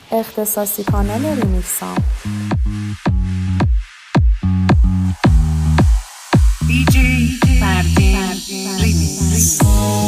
اختصاصی کانال ریمیکسام. دیجی فردین ریمیکس.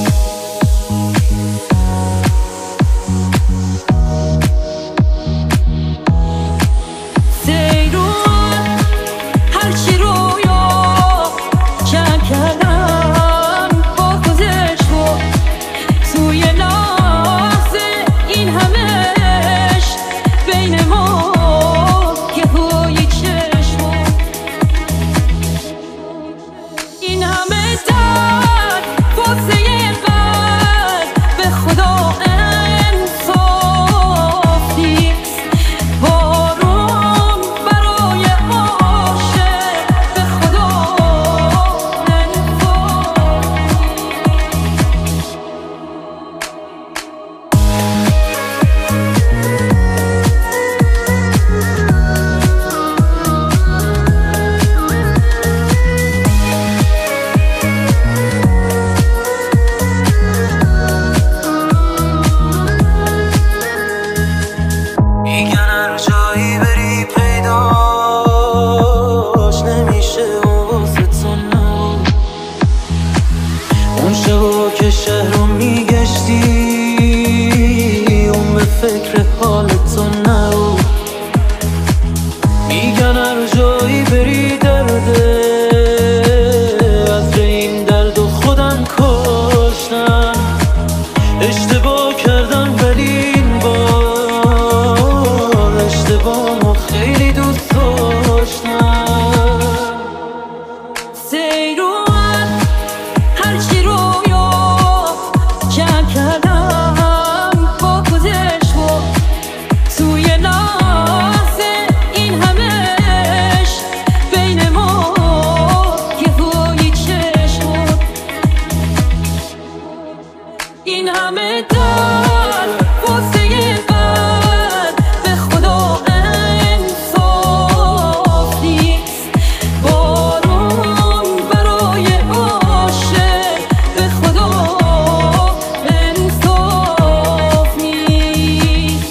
که شهر رو میگشتی اون به فکر حال تو نرو. میگن هر جایی بری درده از این درد و خودم کشتم. اشتباه کردم ولی این بار اشتباهمو خیلی دوست داشتم. این همه درد واسه قلب به خدا انصاف نیست. بارون برای عاشق به خدا انصاف نیست.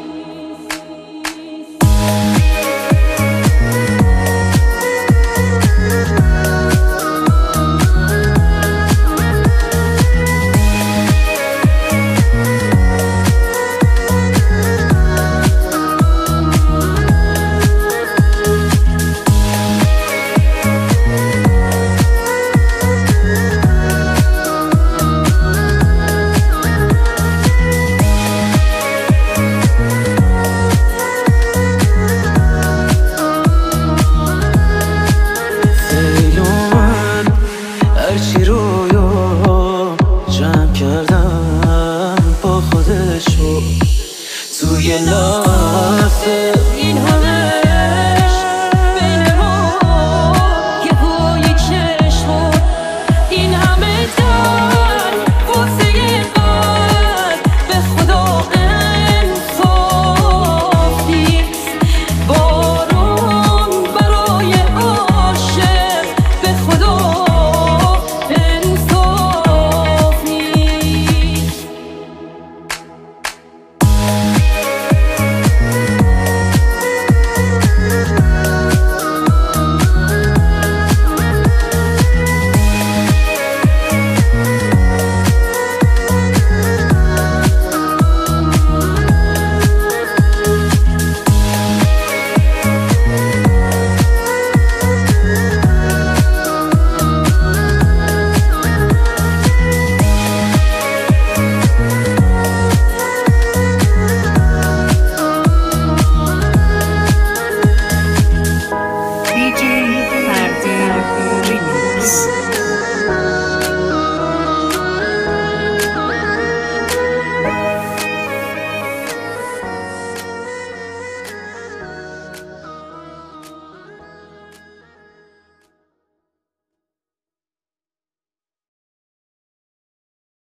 هرچی رویا جمع کردم با خودش رو توی لحظه